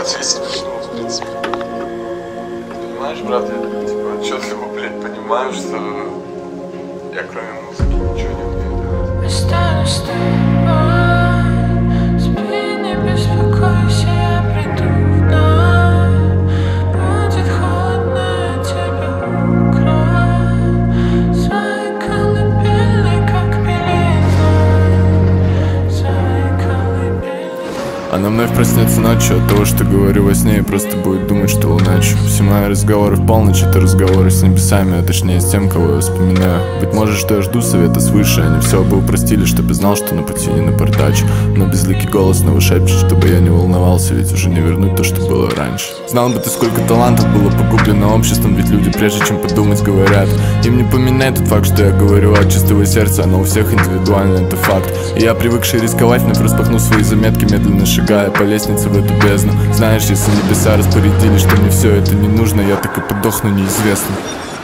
очень смешно, в принципе. Понимаешь, брат, я типа отчетливо, блядь, понимаю, что я кроме музыки ничего не умею. Останусь с тобой, спи, не беспокойся, я приду вновь. Будет холодно, я тебя укрою своей колыбельной, как пеленой, своей колыбельной. Она вновь проснется ночью от того, что говорю во сне, и просто будет думать, что луначу. Все мои разговоры в полночь — это разговоры с небесами, а точнее с тем, кого я вспоминаю. Быть может, что я жду совета свыше, они все бы упростили, чтоб я знал, что на пути не напортачу. Но безликий голос снова шепчет, чтобы я не волновался, ведь уже не вернуть то, что было раньше. Знал бы ты, сколько талантов было погублено обществом, ведь люди, прежде чем подумать, говорят. Им не поменяет тот факт, что я говорю от чистого сердца, оно у всех индивидуально, это факт. И я, привыкший рисковать, вновь распахну свои заметки, медленно шагая по лестнице в эту бездну. Знаешь, если небеса распорядились, что мне все это не нужно, я так и подохну неизвестно.